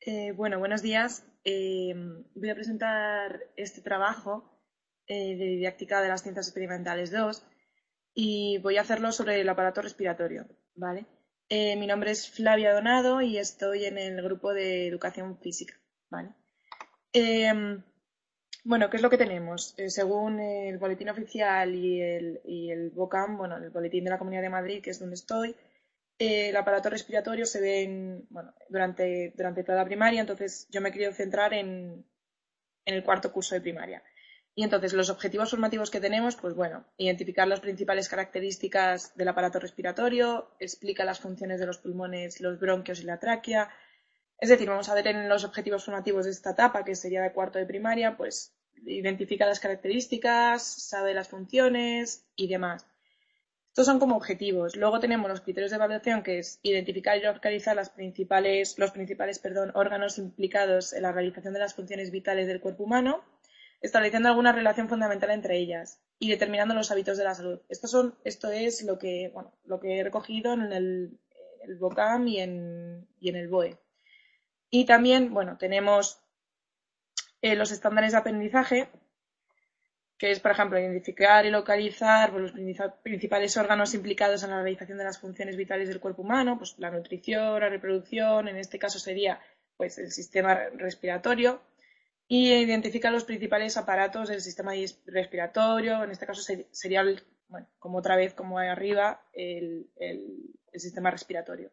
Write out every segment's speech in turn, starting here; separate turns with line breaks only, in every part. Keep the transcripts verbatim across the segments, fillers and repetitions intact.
Eh, bueno, buenos días. Eh, voy a presentar este trabajo eh, de didáctica de las ciencias experimentales dos y voy a hacerlo sobre el aparato respiratorio, ¿vale? Eh, mi nombre es Flavia Donado y estoy en el grupo de educación física, ¿vale? Eh, bueno, ¿qué es lo que tenemos? Eh, según el boletín oficial y el, y el BOCAM, bueno, el boletín de la Comunidad de Madrid, que es donde estoy, eh, el aparato respiratorio se ve en, bueno, durante, durante toda la primaria, entonces yo me he querido centrar en, en el cuarto curso de primaria. Y entonces los objetivos formativos que tenemos, pues bueno, identificar las principales características del aparato respiratorio, explica las funciones de los pulmones, los bronquios y la tráquea. Es decir, vamos a ver en los objetivos formativos de esta etapa, que sería de cuarto de primaria, pues identifica las características, sabe las funciones y demás. Estos son como objetivos. Luego tenemos los criterios de evaluación, que es identificar y localizar las principales, los principales perdón, órganos implicados en la realización de las funciones vitales del cuerpo humano, estableciendo alguna relación fundamental entre ellas y determinando los hábitos de la salud. Estos son, esto es lo que, bueno, lo que he recogido en el, el BOCAM y en, y en el BOE. Y también, bueno, tenemos eh, los estándares de aprendizaje, que es, por ejemplo, identificar y localizar pues, los principales órganos implicados en la realización de las funciones vitales del cuerpo humano, pues la nutrición, la reproducción, en este caso sería pues, el sistema respiratorio, y identificar los principales aparatos del sistema respiratorio, en este caso sería, el, bueno, como otra vez, como hay arriba, el, el, el sistema respiratorio.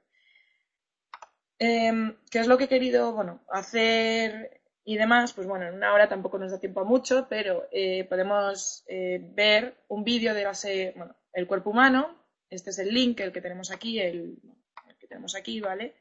Eh, ¿Qué es lo que he querido bueno, hacer y demás? Pues bueno, en una hora tampoco nos da tiempo a mucho, pero eh, podemos eh, ver un vídeo de base, bueno, el cuerpo humano. Este es el link, el que tenemos aquí, el, el que tenemos aquí, ¿vale?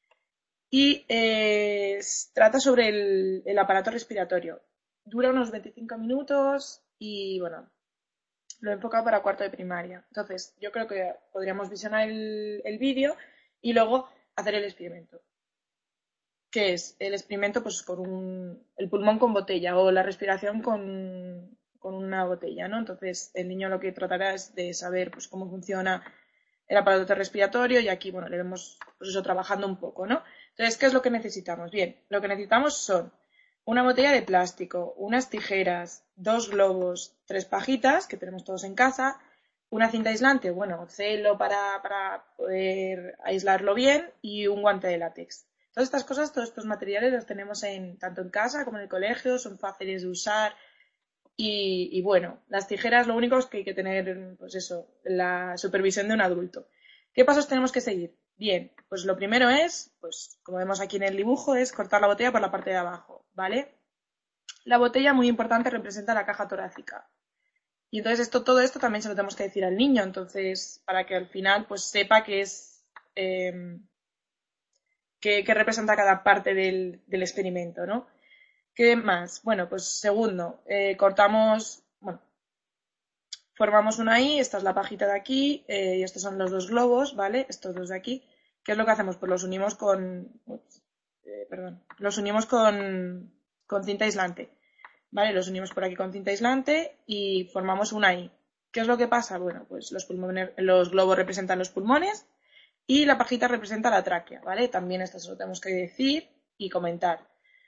Y eh, trata sobre el, el aparato respiratorio. Dura unos veinticinco minutos y bueno, lo he enfocado para cuarto de primaria. Entonces, yo creo que podríamos visionar el, el vídeo y luego hacer el experimento. ¿Qué es? El experimento pues con un, el pulmón con botella o la respiración con, con una botella, ¿no? Entonces el niño lo que tratará es de saber pues cómo funciona el aparato respiratorio y aquí, bueno, le vemos pues eso trabajando un poco, ¿no? Entonces, ¿qué es lo que necesitamos? Bien, lo que necesitamos son una botella de plástico, unas tijeras, dos globos, tres pajitas, que tenemos todos en casa, una cinta aislante, bueno, celo para, para poder aislarlo bien y un guante de látex. Todas estas cosas, todos estos materiales los tenemos en, tanto en casa como en el colegio, son fáciles de usar y, y bueno, las tijeras lo único es que hay que tener, pues eso, la supervisión de un adulto. ¿Qué pasos tenemos que seguir? Bien, pues lo primero es, pues como vemos aquí en el dibujo, es cortar la botella por la parte de abajo, ¿vale? La botella, muy importante, representa la caja torácica. Y entonces esto, todo esto también se lo tenemos que decir al niño, entonces, para que al final pues sepa que es... Eh, que, que representa cada parte del, del experimento, ¿no? ¿Qué más? Bueno, pues segundo, eh, cortamos, bueno, formamos una I, esta es la pajita de aquí, eh, y estos son los dos globos, ¿vale? Estos dos de aquí. ¿Qué es lo que hacemos? Pues los unimos con, ups, eh, perdón, los unimos con, con cinta aislante, ¿vale? Los unimos por aquí con cinta aislante y formamos una I. ¿Qué es lo que pasa? Bueno, pues los, pulmones, los globos representan los pulmones y la pajita representa la tráquea, ¿vale? También esto se lo tenemos que decir y comentar.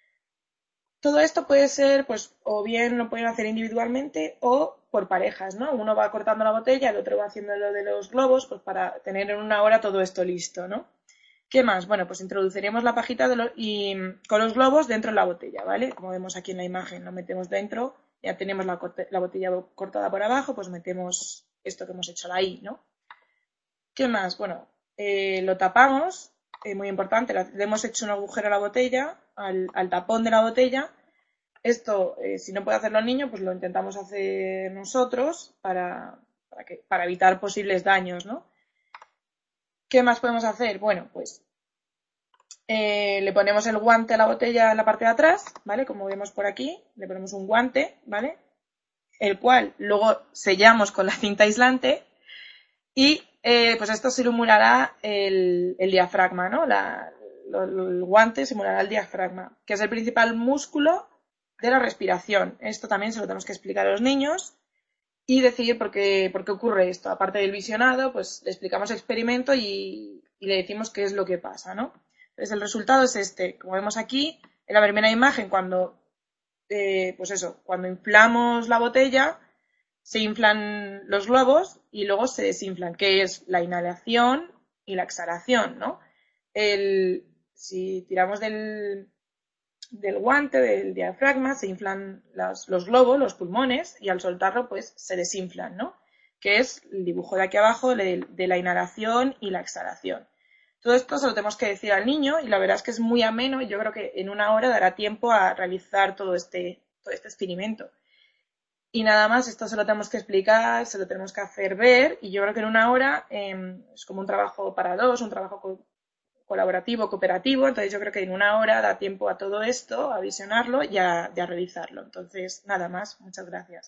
Todo esto puede ser, pues, o bien lo pueden hacer individualmente o por parejas, ¿no? Uno va cortando la botella, el otro va haciendo lo de los globos, pues para tener en una hora todo esto listo, ¿no? ¿Qué más? Bueno, pues introduciremos la pajita de lo, y, con los globos dentro de la botella, ¿vale? Como vemos aquí en la imagen, lo metemos dentro, ya tenemos la, la botella cortada por abajo, pues metemos esto que hemos hecho ahí, ¿no? ¿Qué más? Bueno, eh, lo tapamos, eh, muy importante, le hemos hecho un agujero a la botella, al, al tapón de la botella. Esto, eh, si no puede hacerlo el niño, pues lo intentamos hacer nosotros para, para, que, para evitar posibles daños, ¿no? ¿Qué más podemos hacer? Bueno, pues eh, le ponemos el guante a la botella en la parte de atrás, ¿vale? Como vemos por aquí, le ponemos un guante, ¿vale? El cual luego sellamos con la cinta aislante y eh, pues esto simulará el, el diafragma, ¿no? La, lo, el guante simulará el diafragma, que es el principal músculo de la respiración. Esto también se lo tenemos que explicar a los niños y decir por qué, por qué ocurre esto. Aparte del visionado, pues le explicamos el experimento y, y le decimos qué es lo que pasa, ¿no? Entonces el resultado es este, como vemos aquí, en la primera imagen, cuando, eh, pues eso, cuando inflamos la botella, se inflan los globos y luego se desinflan, que es la inhalación y la exhalación, ¿no? El, si tiramos del, del guante, del diafragma, se inflan las, los globos, los pulmones, y al soltarlo, pues se desinflan, ¿no? Que es el dibujo de aquí abajo de, de la inhalación y la exhalación. Todo esto se lo tenemos que decir al niño y la verdad es que es muy ameno y yo creo que en una hora dará tiempo a realizar todo este, todo este experimento. Y nada más, esto se lo tenemos que explicar, se lo tenemos que hacer ver y yo creo que en una hora eh, es como un trabajo para dos, un trabajo co colaborativo, cooperativo, entonces yo creo que en una hora da tiempo a todo esto, a visionarlo y a, y a realizarlo. Entonces, nada más, muchas gracias.